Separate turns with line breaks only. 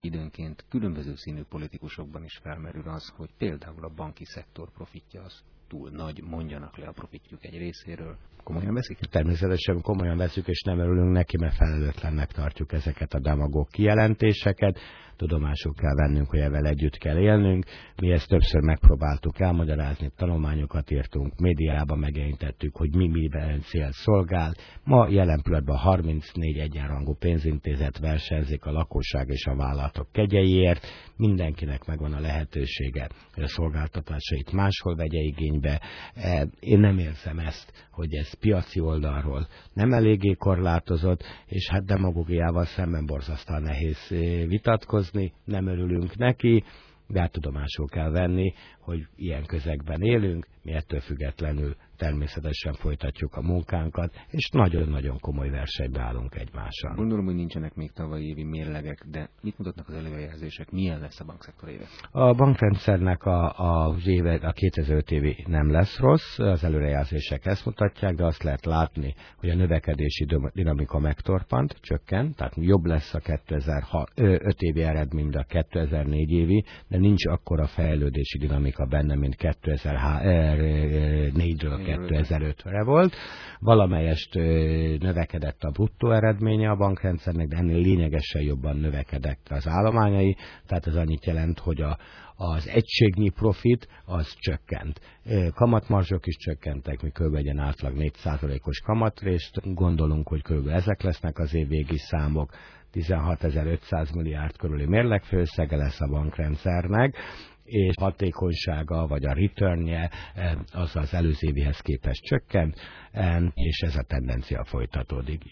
Időnként különböző színű politikusokban is felmerül az, hogy például a banki szektor profitja az túl nagy, mondjanak le a profitjuk egy részéről. Komolyan veszik?
Természetesen komolyan veszük, és nem örülünk neki, mert felelőtlennek tartjuk ezeket a demagóg kijelentéseket. Tudomásul kell vennünk, hogy ezzel együtt kell élnünk. Mi ezt többször megpróbáltuk elmagyarázni, tanulmányokat írtunk, médiában megjelentettük, hogy miben cél szolgál. Ma jelen pillanatban 34 egyenrangú pénzintézet versenyzik a lakosság és a vállalatok kegyeiért. Mindenkinek megvan a lehetősége, hogy a szolgáltatásait máshol vegye igénybe. Én nem érzem ezt, hogy ez piaci oldalról nem eléggé korlátozott, és hát demagógiával szemben borzasztóan nehéz vitatkozni, nem örülünk neki, de hát tudomásul kell venni, hogy ilyen közegben élünk, mi ettől függetlenül természetesen folytatjuk a munkánkat, és nagyon-nagyon komoly versenybe állunk egymással.
Gondolom, hogy nincsenek még tavalyi évi mérlegek, de mit mutatnak az előrejelzések? Milyen lesz a bankszektor éve?
A bankrendszernek a 2005 évi nem lesz rossz, az előrejelzések ezt mutatják, de azt lehet látni, hogy a növekedési dinamika megtorpant, csökkent, tehát jobb lesz a 2005 évi eredmény, mint a 2004 évi, de nincs akkora fejlődési dinamika benne, mint 2004-ről 2005-re volt. Valamelyest növekedett a bruttó eredménye a bankrendszernek, de ennél lényegesen jobban növekedett az állományai, tehát ez annyit jelent, hogy az egységnyi profit az csökkent. Kamatmarzsok is csökkentek, mi kb. Egy átlag 4%-os kamatrést gondolunk, hogy kb. Ezek lesznek az évvégi számok. 16.500 milliárd körüli mérlegfőszege lesz a bankrendszernek, és hatékonysága vagy a returnje az előző évihez képest csökkent, és ez a tendencia folytatódik.